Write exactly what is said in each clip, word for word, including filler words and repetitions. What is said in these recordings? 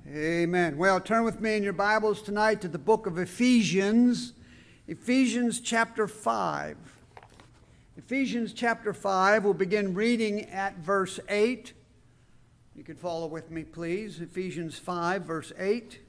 Amen. Well, turn with me in your Bibles tonight to the book of Ephesians. Ephesians chapter five. Ephesians chapter five, we'll begin reading at verse eight. You could follow with me, please. Ephesians five, verse eight.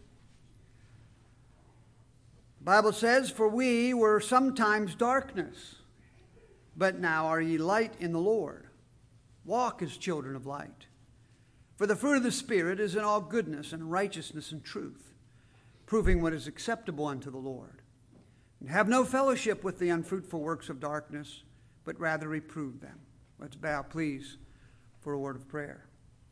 The Bible says, "For we were sometimes darkness, but now are ye light in the Lord. Walk as children of light. For the fruit of the Spirit is in all goodness and righteousness and truth, proving what is acceptable unto the Lord. And have no fellowship with the unfruitful works of darkness, but rather reprove them." Let's bow, please, for a word of prayer.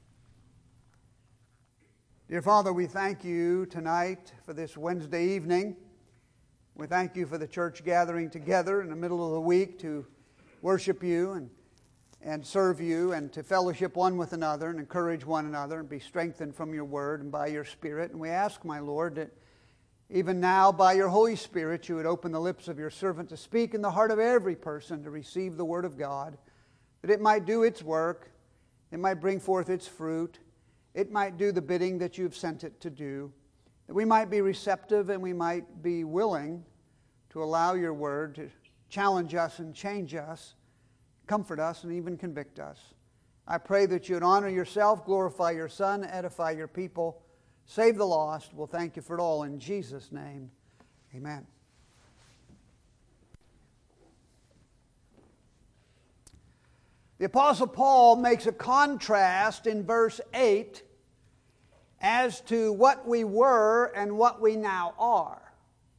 Dear Father, we thank you tonight for this Wednesday evening. We thank you for the church gathering together in the middle of the week to worship you and and serve you and to fellowship one with another and encourage one another and be strengthened from your word and by your Spirit. And we ask, my Lord, that even now by your Holy Spirit you would open the lips of your servant to speak in the heart of every person to receive the word of God, that it might do its work, it might bring forth its fruit, it might do the bidding that you've sent it to do, that we might be receptive and we might be willing to allow your word to challenge us and change us, comfort us, and even convict us. I pray that you would honor yourself, glorify your Son, edify your people, save the lost. We'll thank you for it all in Jesus' name. Amen. The Apostle Paul makes a contrast in verse eight as to what we were and what we now are.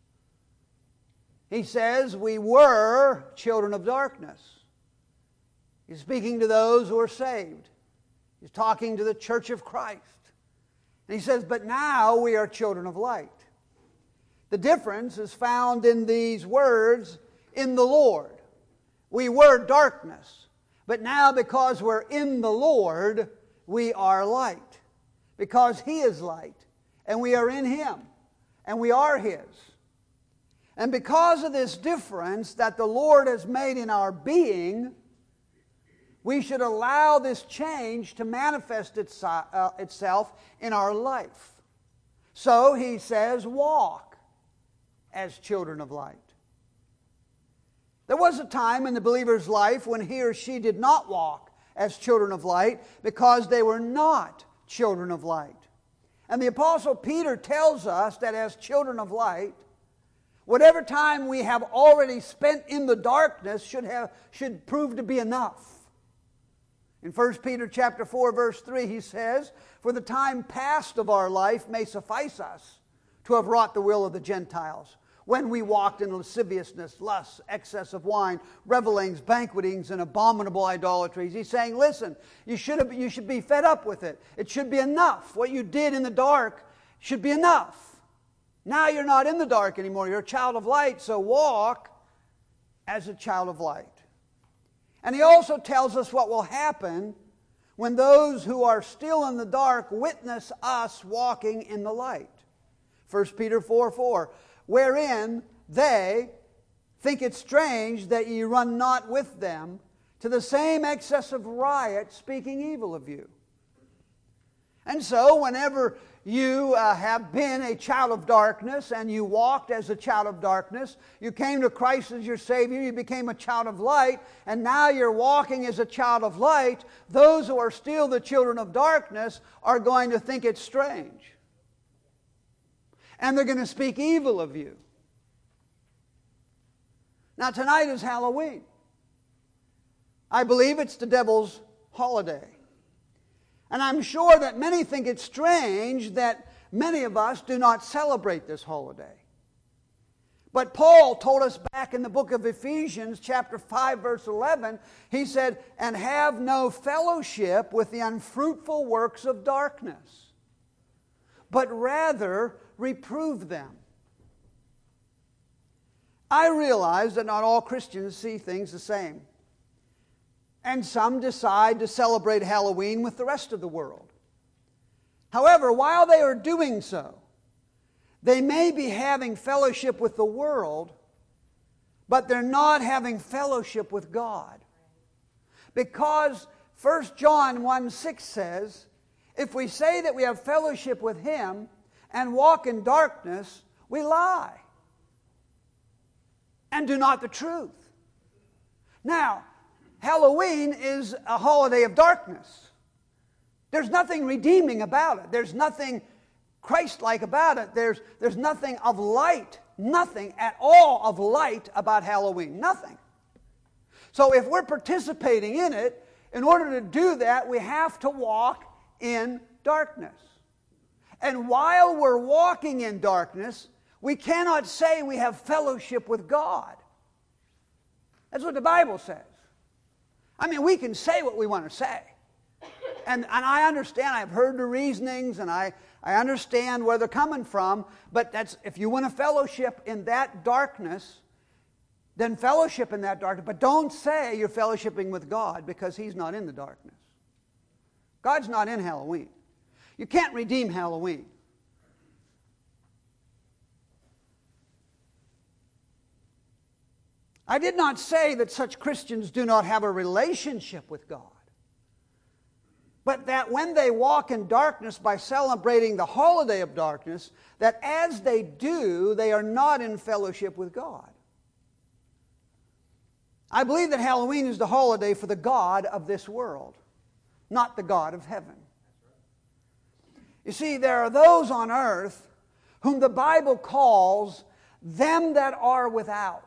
He says we were children of darkness. He's speaking to those who are saved. He's talking to the church of Christ. And he says, but now we are children of light. The difference is found in these words, in the Lord. We were darkness, but now because we're in the Lord, we are light. Because He is light, and we are in Him, and we are His. And because of this difference that the Lord has made in our being, we should allow this change to manifest itself in our life. So he says, walk as children of light. There was a time in the believer's life when he or she did not walk as children of light because they were not children of light. And the Apostle Peter tells us that as children of light, whatever time we have already spent in the darkness should have should prove to be enough. In First Peter chapter four, verse three, he says, "For the time past of our life may suffice us to have wrought the will of the Gentiles, when we walked in lasciviousness, lust, excess of wine, revelings, banquetings, and abominable idolatries." He's saying, listen, you should have, you should be fed up with it. It should be enough. What you did in the dark should be enough. Now you're not in the dark anymore. You're a child of light, so walk as a child of light. And he also tells us what will happen when those who are still in the dark witness us walking in the light. First Peter four four, "Wherein they think it strange that ye run not with them to the same excess of riot, speaking evil of you." And so whenever you uh, have been a child of darkness and you walked as a child of darkness, you came to Christ as your Savior, you became a child of light, and now you're walking as a child of light, those who are still the children of darkness are going to think it's strange. And they're going to speak evil of you. Now tonight is Halloween. I believe it's the devil's holiday. And I'm sure that many think it strange that many of us do not celebrate this holiday. But Paul told us back in the book of Ephesians, chapter five, verse eleven, he said, "And have no fellowship with the unfruitful works of darkness, but rather reprove them." I realize that not all Christians see things the same. And some decide to celebrate Halloween with the rest of the world. However, while they are doing so, they may be having fellowship with the world, but they're not having fellowship with God. Because First John one six says, If we say that we have fellowship with Him and walk in darkness, we lie and do not the truth. Now, Halloween is a holiday of darkness. There's nothing redeeming about it. There's nothing Christ-like about it. There's, there's nothing of light, nothing at all of light about Halloween. Nothing. So if we're participating in it, in order to do that, we have to walk in darkness. And while we're walking in darkness, we cannot say we have fellowship with God. That's what the Bible says. I mean, we can say what we want to say. And, and I understand, I've heard the reasonings, and I, I understand where they're coming from, but that's, if you want to fellowship in that darkness, then fellowship in that darkness. But don't say you're fellowshipping with God, because He's not in the darkness. God's not in Halloween. You can't redeem Halloween. I did not say that such Christians do not have a relationship with God, but that when they walk in darkness by celebrating the holiday of darkness, that as they do, they are not in fellowship with God. I believe that Halloween is the holiday for the God of this world, not the God of heaven. You see, there are those on earth whom the Bible calls them that are without.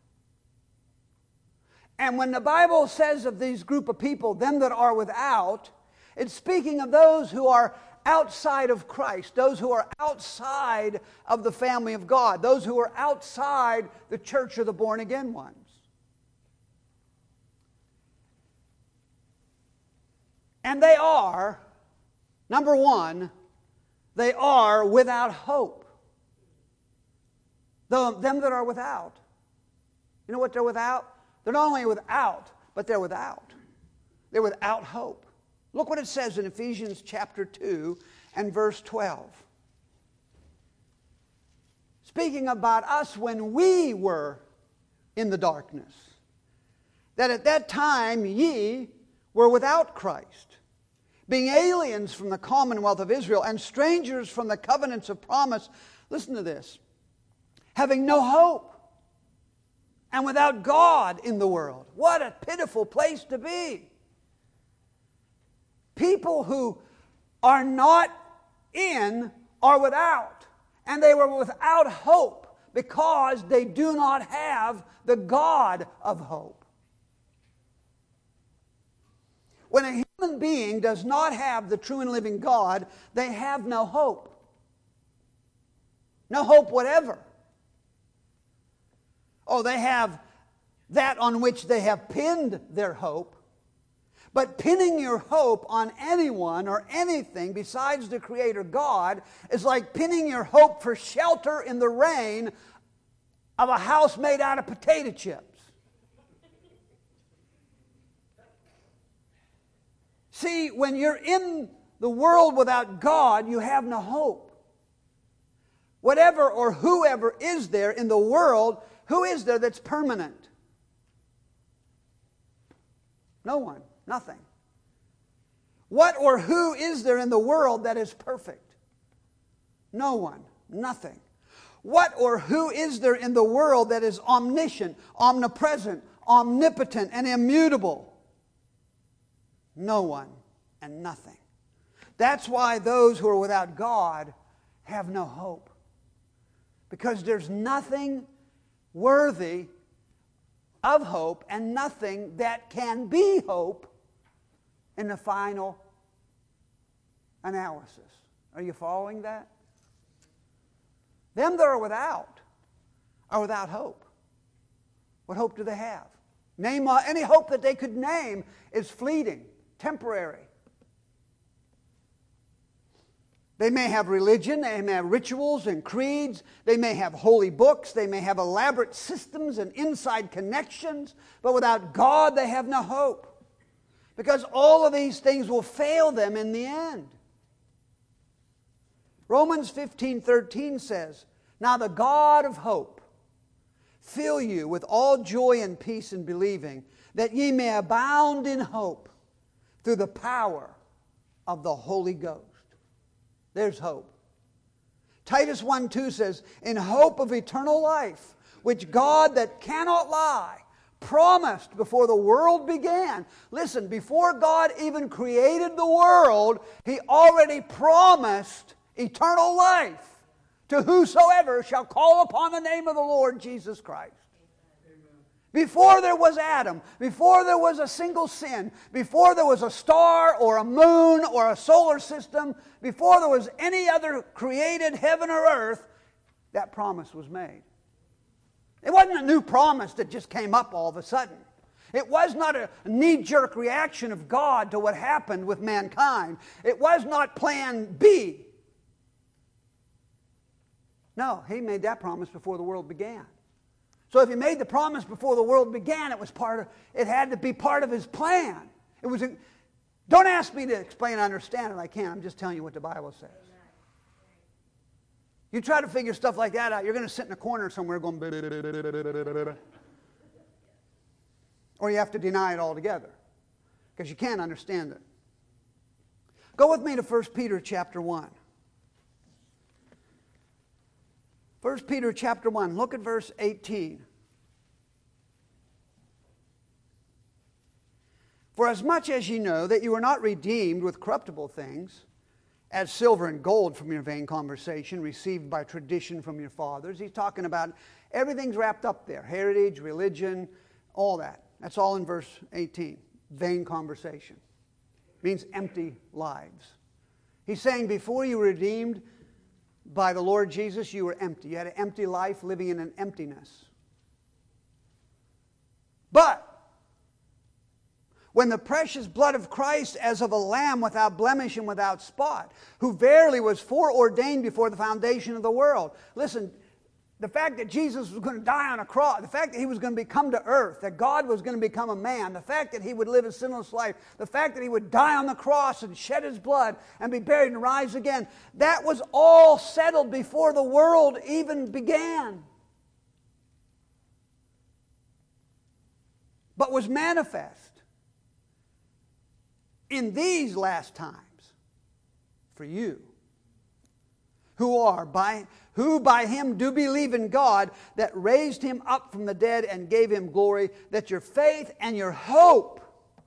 And when the Bible says of these group of people, them that are without, it's speaking of those who are outside of Christ, those who are outside of the family of God, those who are outside the church of the born-again ones. And they are, number one, they are without hope. The, them that are without. You know what they're without? They're not only without, but they're without. They're without hope. Look what it says in Ephesians chapter two and verse twelve. Speaking about us when we were in the darkness, that at that time ye were without Christ, being aliens from the commonwealth of Israel and strangers from the covenants of promise. Listen to this. Having no hope and without God in the world. What a pitiful place to be. People who are not in are without. And they were without hope because they do not have the God of hope. When a human being does not have the true and living God, they have no hope. No hope whatever. Oh, they have that on which they have pinned their hope. But pinning your hope on anyone or anything besides the Creator God is like pinning your hope for shelter in the rain of a house made out of potato chips. See, when you're in the world without God, you have no hope. Whatever or whoever is there in the world, who is there that's permanent? No one. Nothing. What or who is there in the world that is perfect? No one. Nothing. What or who is there in the world that is omniscient, omnipresent, omnipotent, and immutable? No one and nothing. That's why those who are without God have no hope. Because there's nothing worthy of hope and nothing that can be hope in the final analysis. Are you following that? Them that are without are without hope. What hope do they have? Name uh, any hope that they could name is fleeting, temporary. They may have religion, they may have rituals and creeds, they may have holy books, they may have elaborate systems and inside connections, but without God they have no hope. Because all of these things will fail them in the end. Romans fifteen thirteen says, "Now the God of hope fill you with all joy and peace in believing, that ye may abound in hope through the power of the Holy Ghost. There's hope. Titus one two says, in hope of eternal life, which God that cannot lie promised before the world began. Listen, before God even created the world, He already promised eternal life to whosoever shall call upon the name of the Lord Jesus Christ. Before there was Adam, before there was a single sin, before there was a star or a moon or a solar system, before there was any other created heaven or earth, that promise was made. It wasn't a new promise that just came up all of a sudden. It was not a knee-jerk reaction of God to what happened with mankind. It was not plan B. No, He made that promise before the world began. So if He made the promise before the world began, it was part of, it had to be part of His plan. It was. A, don't ask me to explain and understand it. I can't. I'm just telling you what the Bible says. You try to figure stuff like that out, you're going to sit in a corner somewhere going, or you have to deny it altogether because you can't understand it. Go with me to First Peter chapter one. First Peter chapter one, look at verse eighteen. For as much as ye know that you are not redeemed with corruptible things, as silver and gold from your vain conversation, received by tradition from your fathers. He's talking about everything's wrapped up there. Heritage, religion, all that. That's all in verse eighteen. Vain conversation. Means empty lives. He's saying before you were redeemed by the Lord Jesus, you were empty. You had an empty life living in an emptiness. But when the precious blood of Christ as of a lamb without blemish and without spot, who verily was foreordained before the foundation of the world. Listen, the fact that Jesus was going to die on a cross, the fact that He was going to come to earth, that God was going to become a man, the fact that He would live a sinless life, the fact that He would die on the cross and shed His blood and be buried and rise again, that was all settled before the world even began. But was manifest in these last times for you, who are by who by Him do believe in God, that raised Him up from the dead and gave Him glory, that your faith and your hope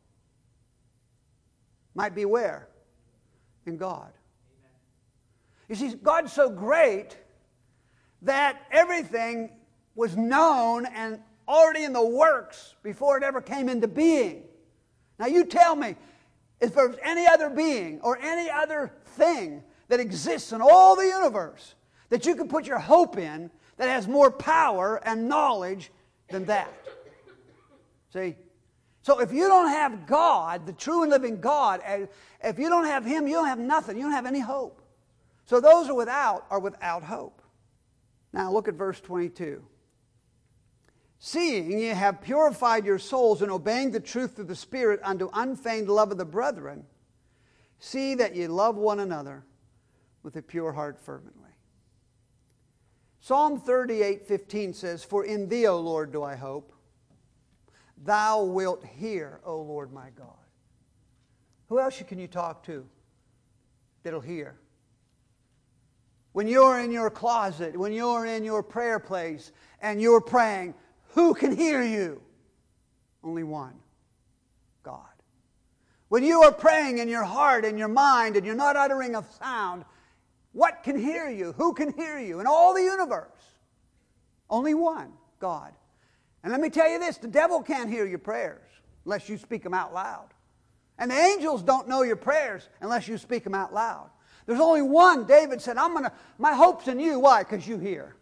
might be where? In God. Amen. You see, God's so great that everything was known and already in the works before it ever came into being. Now you tell me, if there's any other being or any other thing that exists in all the universe that you can put your hope in that has more power and knowledge than that. See? So if you don't have God, the true and living God, if you don't have Him, you don't have nothing. You don't have any hope. So those who are without are without hope. Now look at verse twenty-two. Seeing ye have purified your souls in obeying the truth of the Spirit unto unfeigned love of the brethren, see that ye love one another with a pure heart fervently. Psalm thirty-eight fifteen says, For in Thee, O Lord, do I hope. Thou wilt hear, O Lord my God. Who else can you talk to that'll hear? When you're in your closet, when you're in your prayer place and you're praying, who can hear you? Only one. God. When you are praying in your heart and your mind and you're not uttering a sound, what can hear you? Who can hear you in all the universe? Only one, God. And let me tell you this, the devil can't hear your prayers unless you speak them out loud. And the angels don't know your prayers unless you speak them out loud. There's only one. David said, I'm gonna, my hope's in you. Why? Because you hear.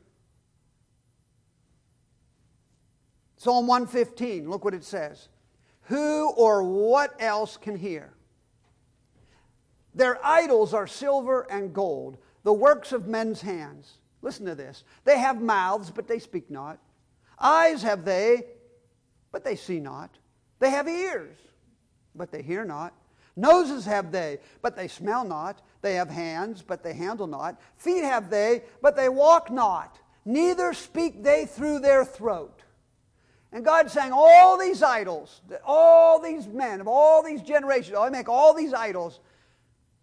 Psalm one fifteen, look what it says. Who or what else can hear? Their idols are silver and gold, the works of men's hands. Listen to this. They have mouths, but they speak not. Eyes have they, but they see not. They have ears, but they hear not. Noses have they, but they smell not. They have hands, but they handle not. Feet have they, but they walk not. Neither speak they through their throat. And God's saying, all these idols, all these men of all these generations, I make all these idols.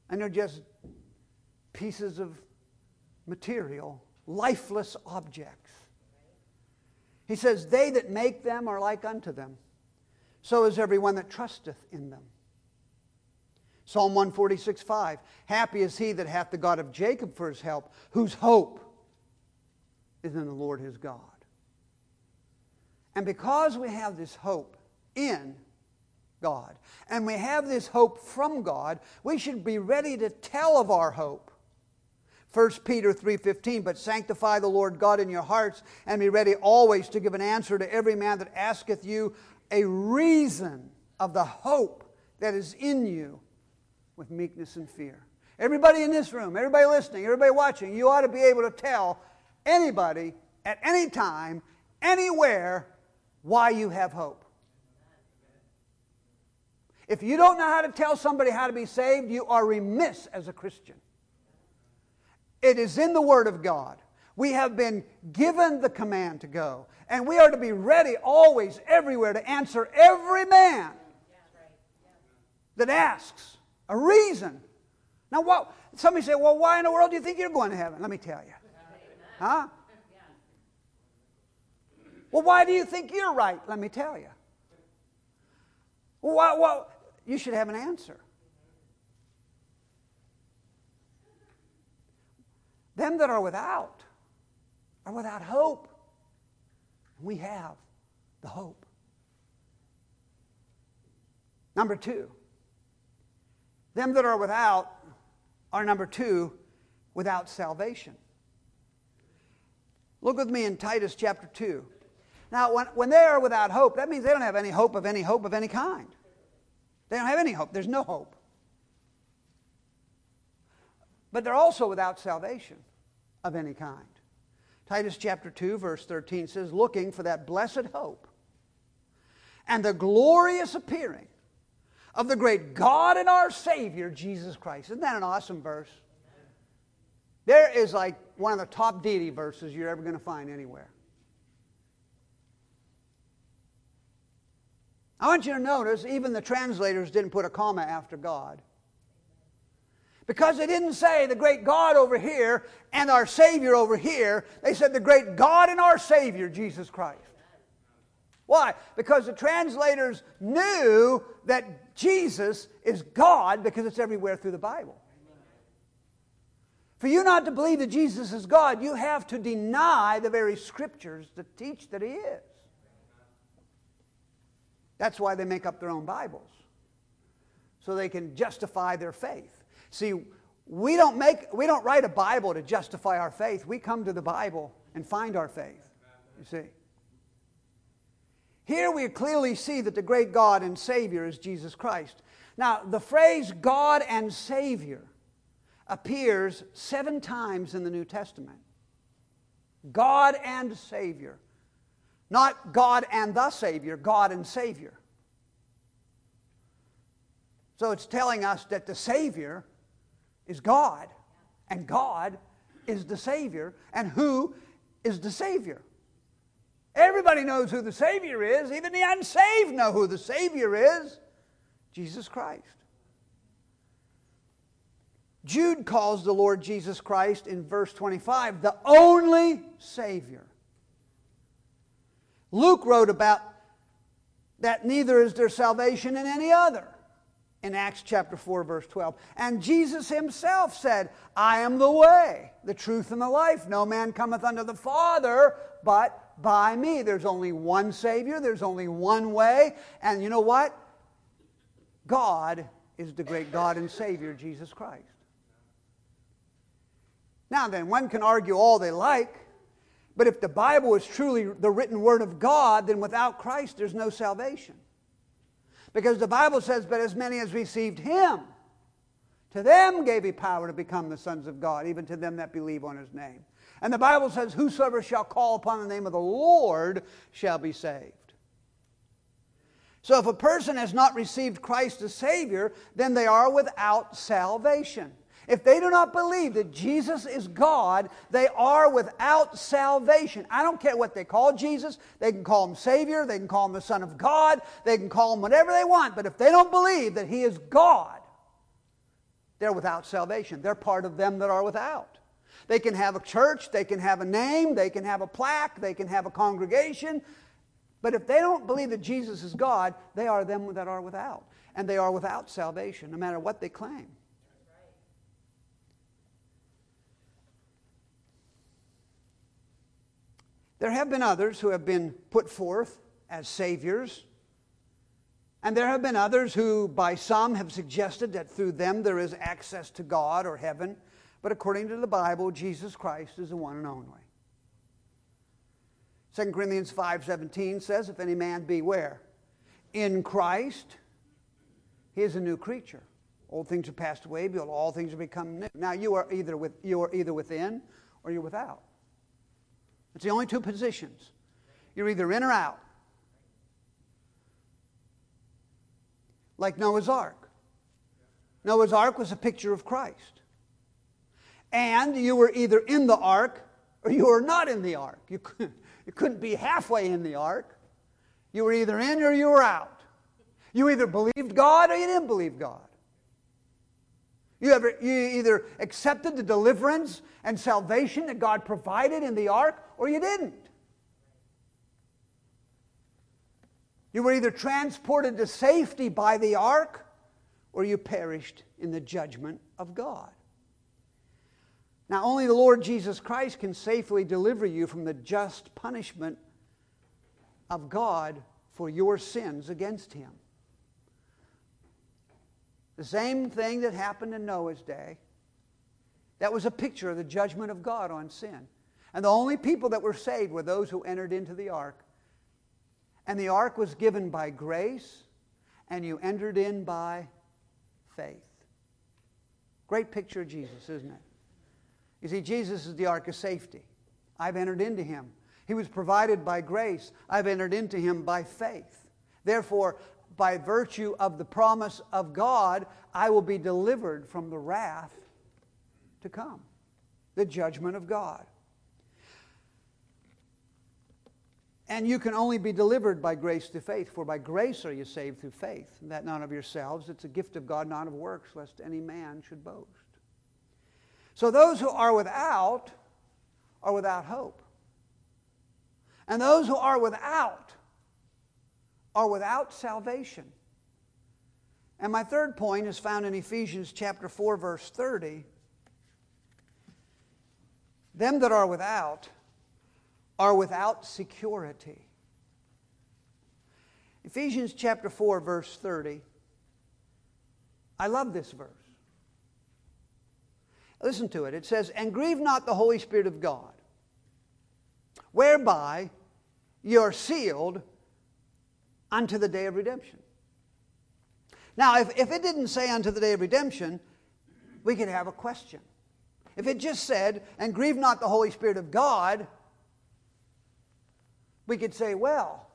And they're just pieces of material, lifeless objects. He says, they that make them are like unto them. So is everyone that trusteth in them. Psalm one forty-six, five. Happy is he that hath the God of Jacob for his help, whose hope is in the Lord his God. And because we have this hope in God, and we have this hope from God, we should be ready to tell of our hope. First Peter three fifteen, but sanctify the Lord God in your hearts, and be ready always to give an answer to every man that asketh you a reason of the hope that is in you with meekness and fear. Everybody in this room, everybody listening, everybody watching, you ought to be able to tell anybody at any time, anywhere, why you have hope. If you don't know how to tell somebody how to be saved, you are remiss as a Christian. It is in the Word of God. We have been given the command to go. And we are to be ready always, everywhere, to answer every man that asks a reason. Now, what? Somebody say, well, why in the world do you think you're going to heaven? Let me tell you. Huh? Well, why do you think you're right? Let me tell you. Well, why, well, you should have an answer. Them that are without are without hope. We have the hope. Number two, them that are without are, number two, without salvation. Look with me in Titus chapter two. Now, when, when they are without hope, that means they don't have any hope of any hope of any kind. They don't have any hope. There's no hope. But they're also without salvation of any kind. Titus chapter two, verse thirteen says, looking for that blessed hope and the glorious appearing of the great God and our Savior, Jesus Christ. Isn't that an awesome verse? There is like one of the top deity verses you're ever going to find anywhere. I want you to notice, even the translators didn't put a comma after God. Because they didn't say the great God over here and our Savior over here. They said the great God and our Savior, Jesus Christ. Why? Because the translators knew that Jesus is God because it's everywhere through the Bible. For you not to believe that Jesus is God, you have to deny the very Scriptures that teach that He is. That's why they make up their own Bibles, so they can justify their faith. See, we don't make, we don't write a Bible to justify our faith. We come to the Bible and find our faith, you see. Here we clearly see that the great God and Savior is Jesus Christ. Now, the phrase God and Savior appears seven times in the New Testament. God and Savior. Not God and the Savior, God and Savior. So it's telling us that the Savior is God, and God is the Savior, and who is the Savior? Everybody knows who the Savior is. Even the unsaved know who the Savior is. Jesus Christ. Jude calls the Lord Jesus Christ in verse twenty-five the only Savior. Luke wrote about that neither is there salvation in any other in Acts chapter four, verse twelve. And Jesus Himself said, I am the way, the truth, and the life. No man cometh unto the Father but by me. There's only one Savior. There's only one way. And you know what? God is the great God and Savior, Jesus Christ. Now then, one can argue all they like, but if the Bible is truly the written Word of God, then without Christ there's no salvation. Because the Bible says, but as many as received Him, to them gave He power to become the sons of God, even to them that believe on His name. And the Bible says, whosoever shall call upon the name of the Lord shall be saved. So if a person has not received Christ as Savior, then they are without salvation. If they do not believe that Jesus is God, they are without salvation. I don't care what they call Jesus. They can call Him Savior. They can call Him the Son of God. They can call Him whatever they want. But if they don't believe that He is God, they're without salvation. They're part of them that are without. They can have a church, they can have a name, they can have a plaque, they can have a congregation, but if they don't believe that Jesus is God, they are them that are without. And they are without salvation, no matter what they claim. There have been others who have been put forth as saviors. And there have been others who, by some, have suggested that through them there is access to God or heaven. But according to the Bible, Jesus Christ is the one and only. Second Corinthians five seventeen says, if any man be where? In Christ, he is a new creature. Old things are passed away, behold, all things are become new. Now you are either with you are either within or you're without. It's the only two positions. You're either in or out. Like Noah's Ark. Noah's Ark was a picture of Christ. And you were either in the ark or you were not in the ark. You couldn't, you couldn't be halfway in the ark. You were either in or you were out. You either believed God or you didn't believe God. You, ever, you either accepted the deliverance and salvation that God provided in the ark or you didn't. You were either transported to safety by the ark or you perished in the judgment of God. Now, only the Lord Jesus Christ can safely deliver you from the just punishment of God for your sins against Him. The same thing that happened in Noah's day, that was a picture of the judgment of God on sin. And the only people that were saved were those who entered into the ark. And the ark was given by grace, and you entered in by faith. Great picture of Jesus, isn't it? You see, Jesus is the ark of safety. I've entered into Him. He was provided by grace. I've entered into Him by faith. Therefore, by virtue of the promise of God, I will be delivered from the wrath to come, the judgment of God. And you can only be delivered by grace through faith, for by grace are you saved through faith, and that not of yourselves. It's a gift of God, not of works, lest any man should boast. So those who are without are without hope. And those who are without are without salvation. And my third point is found in Ephesians chapter four, verse thirty. Them that are without are without security. Ephesians chapter four, verse thirty. I love this verse. Listen to it. It says, and grieve not the Holy Spirit of God, whereby you are sealed unto the day of redemption. Now, if, if it didn't say unto the day of redemption, we could have a question. If it just said, and grieve not the Holy Spirit of God, we could say, well.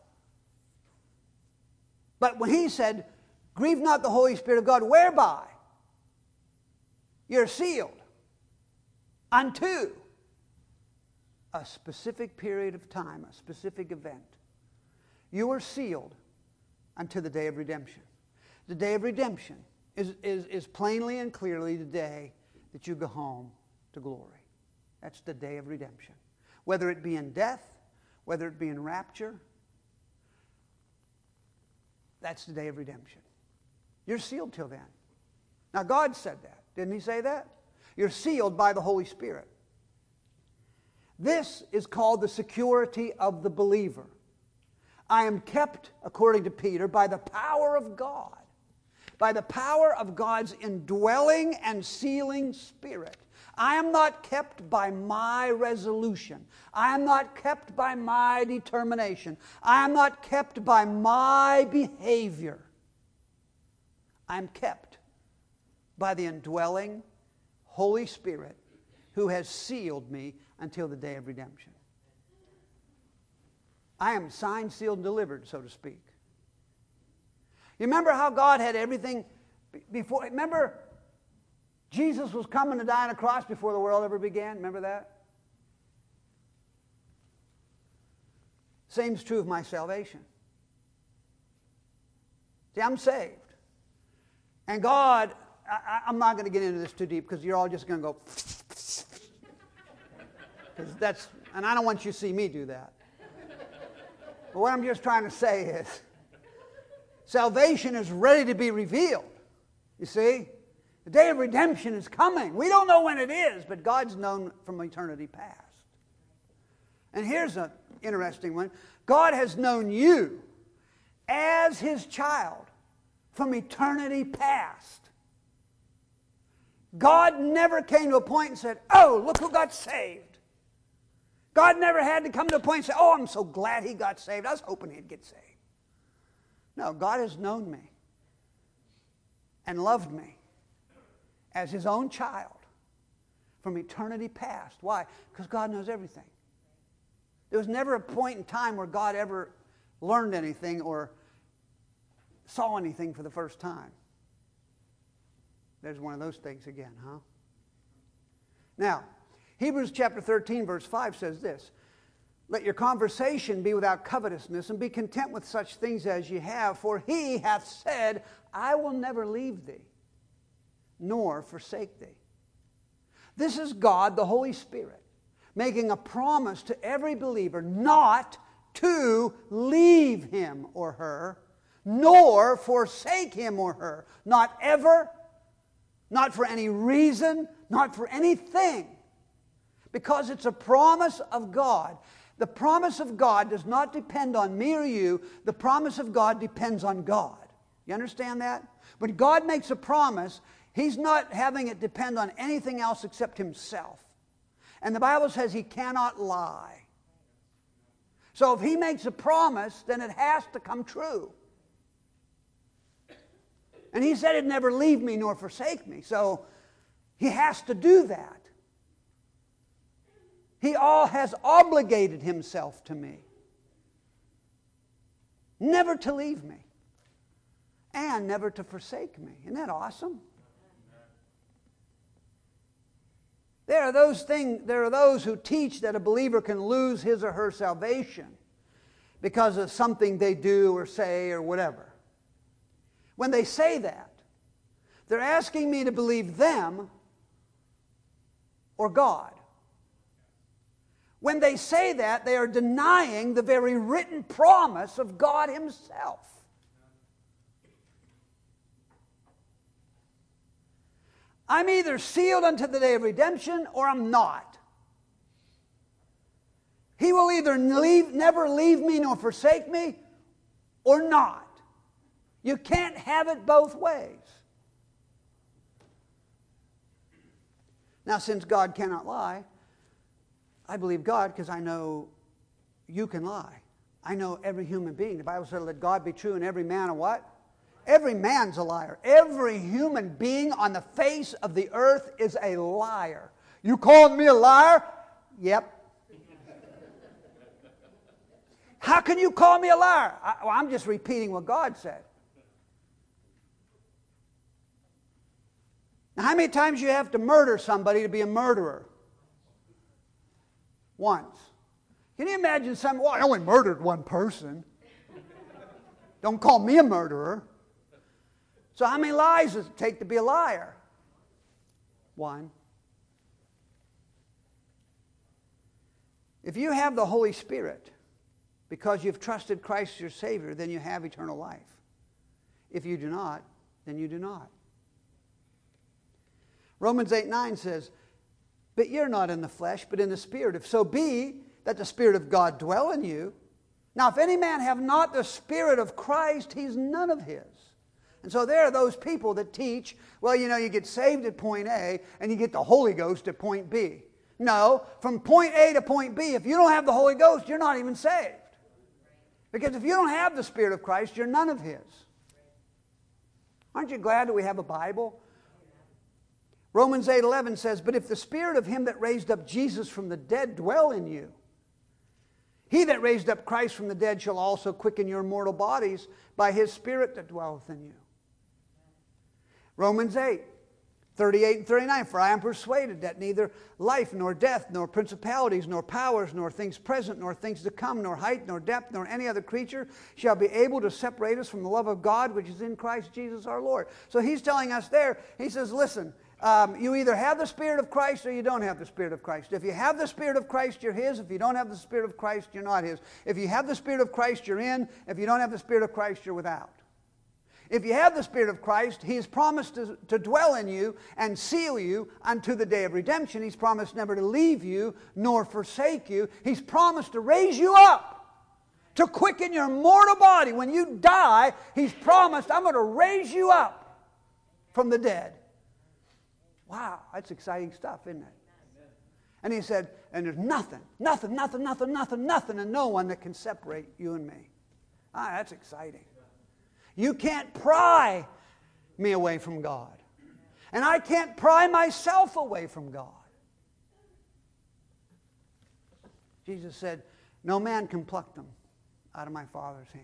But when he said, grieve not the Holy Spirit of God, whereby you're sealed unto a specific period of time, a specific event. You are sealed unto the day of redemption. The day of redemption is, is, is plainly and clearly the day that you go home to glory. That's the day of redemption. Whether it be in death, whether it be in rapture, that's the day of redemption. You're sealed till then. Now God said that. Didn't He say that? You're sealed by the Holy Spirit. This is called the security of the believer. I am kept, according to Peter, by the power of God, by the power of God's indwelling and sealing Spirit. I am not kept by my resolution. I am not kept by my determination. I am not kept by my behavior. I am kept by the indwelling Holy Spirit who has sealed me until the day of redemption. I am signed, sealed, and delivered, so to speak. You remember how God had everything before? Remember, Jesus was coming to die on a cross before the world ever began. Remember that? Same's true of my salvation. See, I'm saved. And God I, I'm not going to get into this too deep because you're all just going to go. Because that's, and I don't want you to see me do that. But what I'm just trying to say is, salvation is ready to be revealed. You see? The day of redemption is coming. We don't know when it is, but God's known from eternity past. And here's an interesting one. God has known you as His child from eternity past. God never came to a point and said, oh, look who got saved. God never had to come to a point and say, oh, I'm so glad he got saved. I was hoping he'd get saved. No, God has known me and loved me as His own child from eternity past. Why? Because God knows everything. There was never a point in time where God ever learned anything or saw anything for the first time. There's one of those things again, huh? Now, Hebrews chapter thirteen, verse five says this, let your conversation be without covetousness, and be content with such things as ye have, for He hath said, I will never leave thee, nor forsake thee. This is God, the Holy Spirit, making a promise to every believer not to leave him or her, nor forsake him or her. Not ever, not for any reason, not for anything. Because it's a promise of God. The promise of God does not depend on me or you. The promise of God depends on God. You understand that? When God makes a promise, He's not having it depend on anything else except Himself. And the Bible says He cannot lie. So if He makes a promise, then it has to come true. And He said He'd never leave me nor forsake me. So He has to do that. He all has obligated Himself to me. Never to leave me. And never to forsake me. Isn't that awesome? There are those things, there are those who teach that a believer can lose his or her salvation because of something they do or say or whatever. When they say that, they're asking me to believe them or God. When they say that, they are denying the very written promise of God Himself. I'm either sealed unto the day of redemption or I'm not. He will either leave, never leave me nor forsake me or not. You can't have it both ways. Now, since God cannot lie, I believe God because I know you can lie. I know every human being. The Bible said, let God be true and every man a what? Every man's a liar. Every human being on the face of the earth is a liar. You calling me a liar? Yep. How can you call me a liar? I, well, I'm just repeating what God said. Now, how many times you have to murder somebody to be a murderer? Once. Can you imagine some, well, I only murdered one person. Don't call me a murderer. So how many lies does it take to be a liar? One. If you have the Holy Spirit because you've trusted Christ as your Savior, then you have eternal life. If you do not, then you do not. Romans eight nine says, but you're not in the flesh, but in the Spirit. If so be that the Spirit of God dwell in you. Now, if any man have not the Spirit of Christ, he's none of His. And so there are those people that teach, well, you know, you get saved at point A and you get the Holy Ghost at point B. No, from point A to point B, if you don't have the Holy Ghost, you're not even saved. Because if you don't have the Spirit of Christ, you're none of His. Aren't you glad that we have a Bible? Romans eight eleven says, but if the Spirit of Him that raised up Jesus from the dead dwell in you, He that raised up Christ from the dead shall also quicken your mortal bodies by His Spirit that dwelleth in you. Romans eight. thirty-eight and thirty-nine, for I am persuaded that neither life, nor death, nor principalities, nor powers, nor things present, nor things to come, nor height, nor depth, nor any other creature shall be able to separate us from the love of God which is in Christ Jesus our Lord. So he's telling us there, he says, listen, um, you either have the Spirit of Christ or you don't have the Spirit of Christ. If you have the Spirit of Christ, you're His. If you don't have the Spirit of Christ, you're not His. If you have the Spirit of Christ, you're in. If you don't have the Spirit of Christ, you're without. If you have the Spirit of Christ, He has promised to, to dwell in you and seal you unto the day of redemption. He's promised never to leave you nor forsake you. He's promised to raise you up, to quicken your mortal body. When you die, He's promised, I'm going to raise you up from the dead. Wow, that's exciting stuff, isn't it? And He said, and there's nothing, nothing, nothing, nothing, nothing, nothing, and no one that can separate you and me. Ah, that's exciting. You can't pry me away from God. And I can't pry myself away from God. Jesus said, no man can pluck them out of my Father's hand.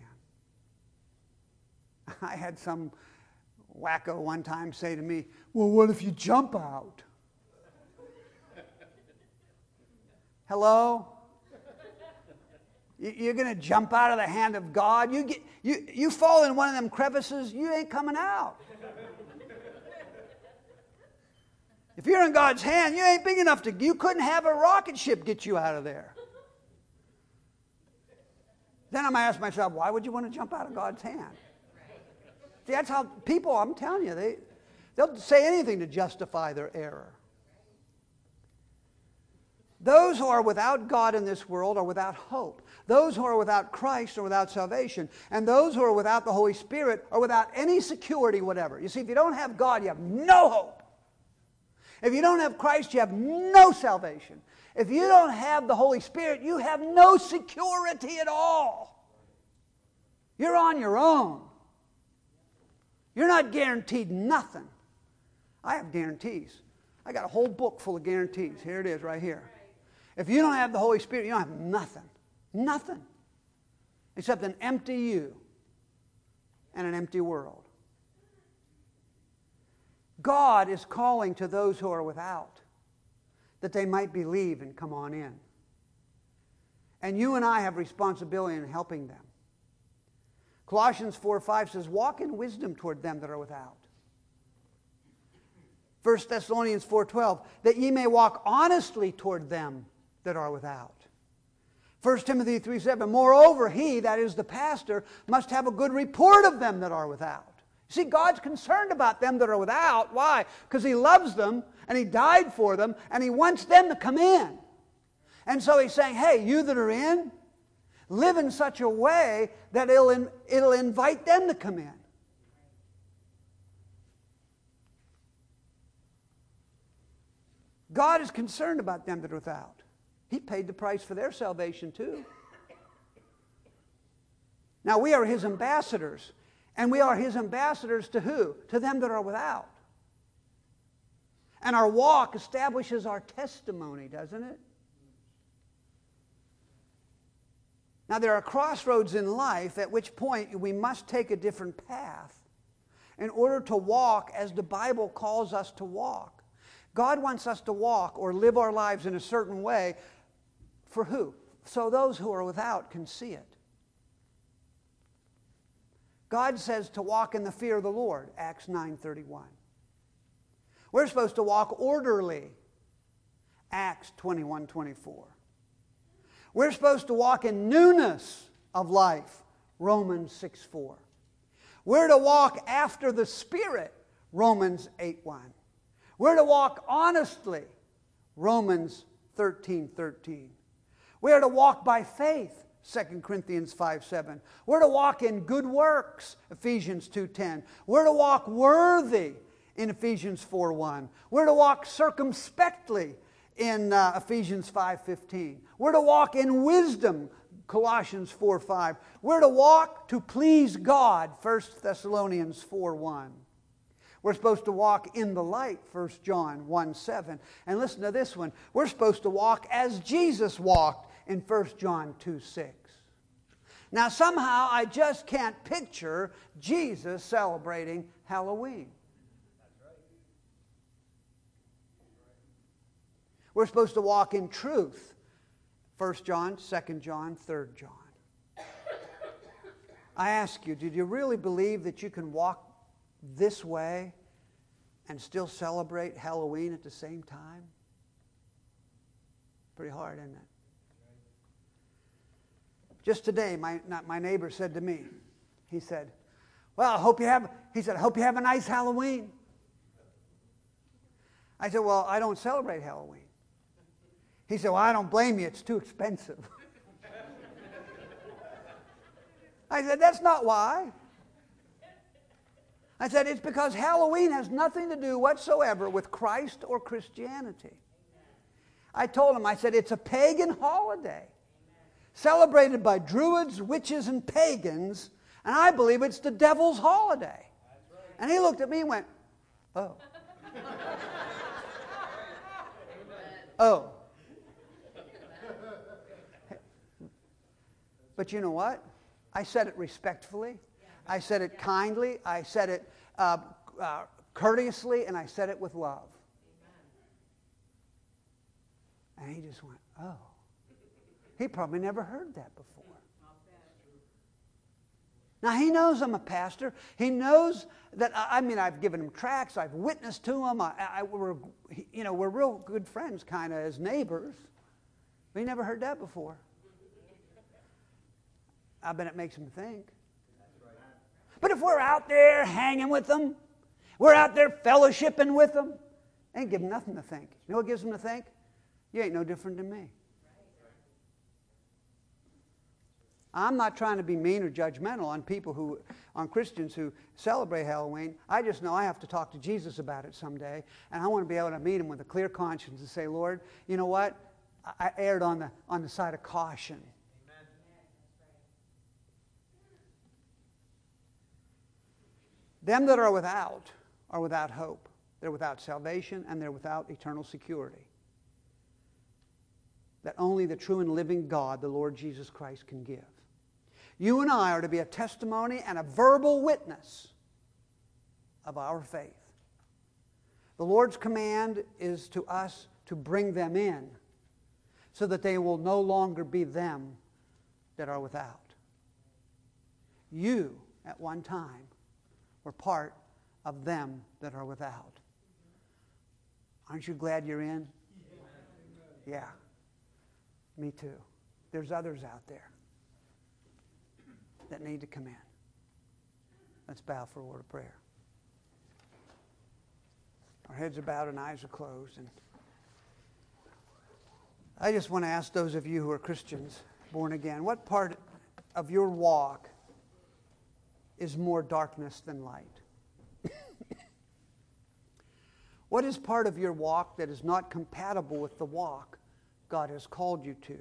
I had some wacko one time say to me, well, what if you jump out? Hello? You're going to jump out of the hand of God? You, get, you, you fall in one of them crevices, you ain't coming out. If you're in God's hand, you ain't big enough to, you couldn't have a rocket ship get you out of there. Then I'm going to ask myself, why would you want to jump out of God's hand? See, that's how people, I'm telling you, they, they'll say anything to justify their error. Those who are without God in this world are without hope. Those who are without Christ are without salvation. And those who are without the Holy Spirit are without any security whatever. You see, if you don't have God, you have no hope. If you don't have Christ, you have no salvation. If you don't have the Holy Spirit, you have no security at all. You're on your own. You're not guaranteed nothing. I have guarantees. I got a whole book full of guarantees. Here it is right here. If you don't have the Holy Spirit, you don't have nothing. Nothing. Except an empty you and an empty world. God is calling to those who are without, that they might believe and come on in. And you and I have responsibility in helping them. Colossians four five says, walk in wisdom toward them that are without. First Thessalonians four twelve, that ye may walk honestly toward them that are without. First Timothy three seven, moreover, he, that is the pastor, must have a good report of them that are without. See, God's concerned about them that are without. Why? Because He loves them, and He died for them, and He wants them to come in. And so He's saying, hey, you that are in, live in such a way that it'll, in, it'll invite them to come in. God is concerned about them that are without. He paid the price for their salvation too. Now we are His ambassadors. And we are His ambassadors to who? To them that are without. And our walk establishes our testimony, doesn't it? Now there are crossroads in life at which point we must take a different path in order to walk as the Bible calls us to walk. God wants us to walk or live our lives in a certain way for who? So those who are without can see it. God says to walk in the fear of the Lord, Acts nine thirty-one. We're supposed to walk orderly, Acts twenty-one twenty-four. We're supposed to walk in newness of life, Romans six four. We're to walk after the Spirit, Romans eight one. We're to walk honestly, Romans thirteen thirteen. We're to walk by faith, Second Corinthians five seven. We're to walk in good works, Ephesians two ten. We're to walk worthy in Ephesians four one. We're to walk circumspectly in uh, Ephesians five fifteen. We're to walk in wisdom, Colossians four five. We're to walk to please God, First Thessalonians four one. We're supposed to walk in the light, First John one seven. And listen to this one. We're supposed to walk as Jesus walked in First John two six. Now somehow I just can't picture Jesus celebrating Halloween. We're supposed to walk in truth. First John, Second John, Third John. I ask you, did you really believe that you can walk this way and still celebrate Halloween at the same time? Pretty hard, isn't it? Just today, my, my neighbor said to me, he said, well, I hope you have, he said, I hope you have a nice Halloween. I said, well, I don't celebrate Halloween. He said, well, I don't blame you, it's too expensive. I said, that's not why. I said, it's because Halloween has nothing to do whatsoever with Christ or Christianity. I told him, I said, it's a pagan holiday celebrated by druids, witches, and pagans, and I believe it's the devil's holiday. And he looked at me and went, oh. Oh. But you know what? I said it respectfully. I said it kindly. I said it uh, uh, courteously, and I said it with love. And he just went, oh. He probably never heard that before. Now, he knows I'm a pastor. He knows that, I mean, I've given him tracts. I've witnessed to him. I, I, we're, you know, we're real good friends, kind of, as neighbors. But he never heard that before. I bet it makes him think. But if we're out there hanging with them, we're out there fellowshipping with them, ain't give them nothing to think. You know what gives them to think? You ain't no different than me. I'm not trying to be mean or judgmental on people who, on Christians who celebrate Halloween. I just know I have to talk to Jesus about it someday, and I want to be able to meet him with a clear conscience and say, Lord, you know what? I erred on the on the side of caution. Amen. Them that are without are without hope. They're without salvation, and they're without eternal security. That only the true and living God, the Lord Jesus Christ, can give. You and I are to be a testimony and a verbal witness of our faith. The Lord's command is to us to bring them in so that they will no longer be them that are without. You, at one time, were part of them that are without. Aren't you glad you're in? Yeah. Me too. There's others out there that need to come in. Let's bow for a word of prayer. Our heads are bowed and eyes are closed. And I just want to ask those of you who are Christians, born again, what part of your walk is more darkness than light? What is part of your walk that is not compatible with the walk God has called you to?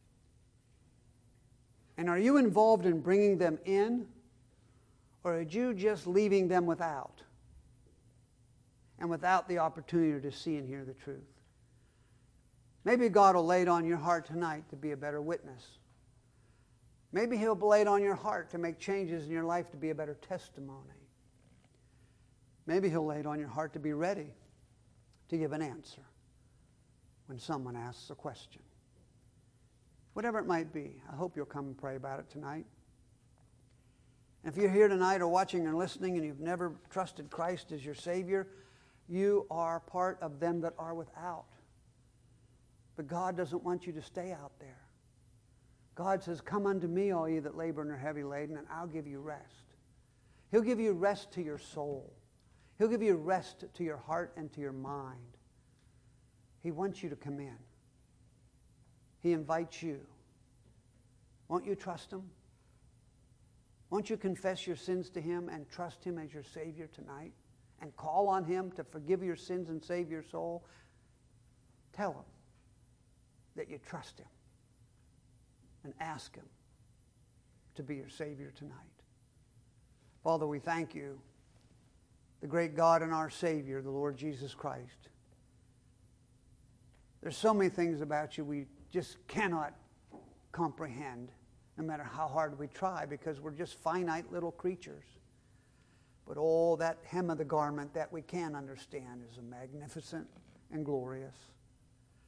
And are you involved in bringing them in, or are you just leaving them without? And without the opportunity to see and hear the truth? Maybe God will lay it on your heart tonight to be a better witness. Maybe He'll lay it on your heart to make changes in your life to be a better testimony. Maybe He'll lay it on your heart to be ready to give an answer when someone asks a question. Whatever it might be, I hope you'll come and pray about it tonight. And if you're here tonight or watching or listening and you've never trusted Christ as your Savior, you are part of them that are without. But God doesn't want you to stay out there. God says, come unto me, all ye that labor and are heavy laden, and I'll give you rest. He'll give you rest to your soul. He'll give you rest to your heart and to your mind. He wants you to come in. He invites you. Won't you trust Him? Won't you confess your sins to Him and trust Him as your Savior tonight? And call on Him to forgive your sins and save your soul? Tell Him that you trust Him. And ask Him to be your Savior tonight. Father, we thank you, the great God and our Savior, the Lord Jesus Christ. There's so many things about you we just cannot comprehend, no matter how hard we try, because we're just finite little creatures. But all that hem of the garment that we can understand is magnificent and glorious.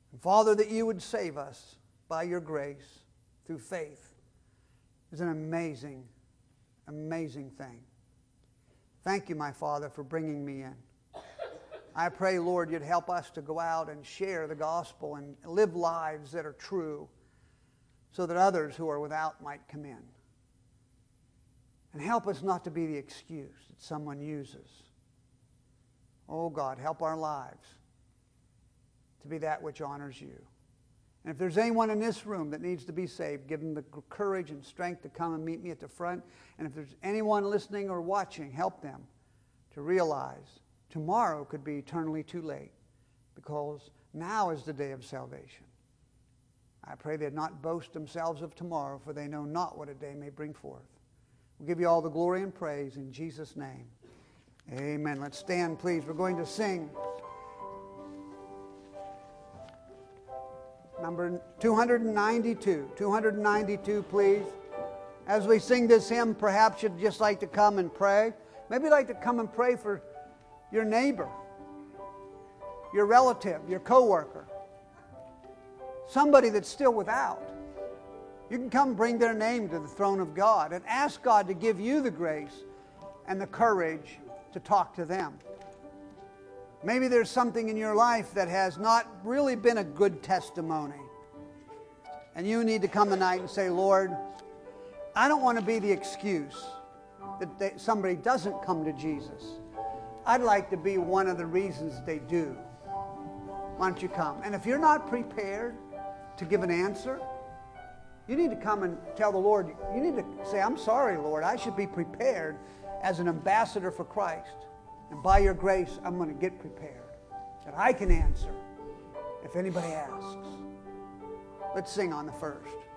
And Father, that you would save us by your grace through faith is an amazing, amazing thing. Thank you, my Father, for bringing me in. I pray, Lord, you'd help us to go out and share the gospel and live lives that are true so that others who are without might come in. And help us not to be the excuse that someone uses. Oh, God, help our lives to be that which honors you. And if there's anyone in this room that needs to be saved, give them the courage and strength to come and meet me at the front. And if there's anyone listening or watching, help them to realize tomorrow could be eternally too late, because now is the day of salvation. I pray they'd not boast themselves of tomorrow, for they know not what a day may bring forth. We'll give you all the glory and praise in Jesus' name. Amen. Let's stand, please. We're going to sing number two ninety-two. two ninety-two, please. As we sing this hymn, perhaps you'd just like to come and pray. Maybe you'd like to come and pray for your neighbor, your relative, your coworker, somebody that's still without. You can come bring their name to the throne of God and ask God to give you the grace and the courage to talk to them. Maybe there's something in your life that has not really been a good testimony. And you need to come tonight and say, Lord, I don't want to be the excuse that they, somebody doesn't come to Jesus. I'd like to be one of the reasons they do. Why don't you come? And if you're not prepared to give an answer, you need to come and tell the Lord, you need to say, I'm sorry, Lord, I should be prepared as an ambassador for Christ. And by your grace, I'm going to get prepared, that I can answer if anybody asks. Let's sing on the first.